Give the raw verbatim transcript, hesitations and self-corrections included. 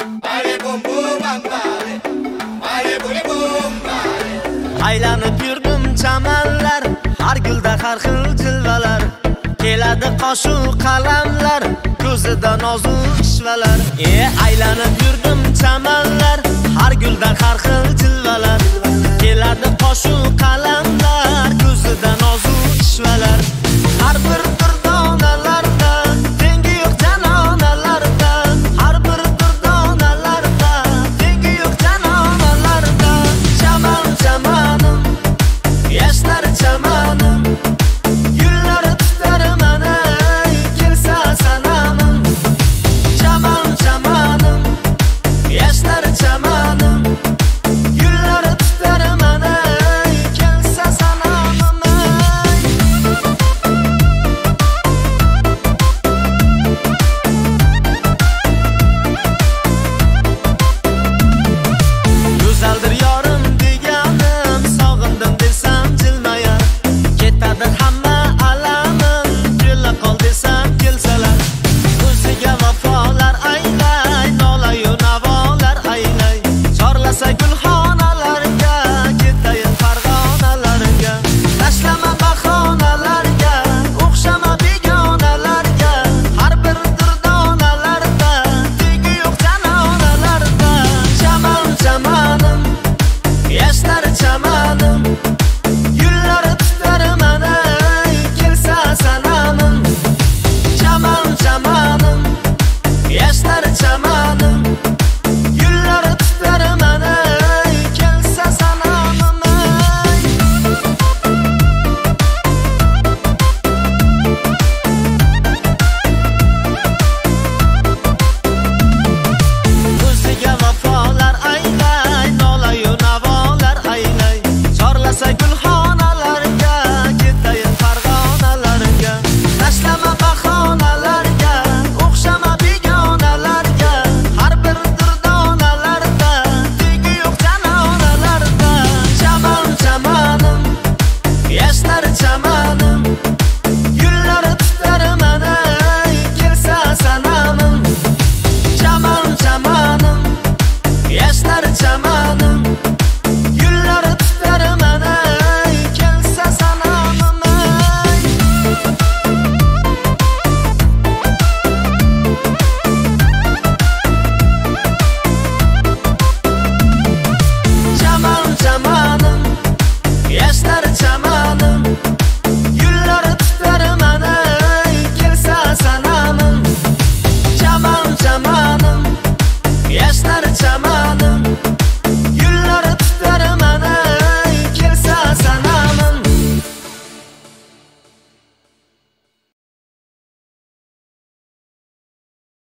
Bale bum bum bale, bale bum bum bale. Aylanib yurdim chamanlar, har gulda har xil jilvalar. Keladi qoshu qalamlar, ko'zida nozik ishvalar. E aylanib yurdim chamanlar, har gulda har xil jilvalar. Keladi qoshu qalam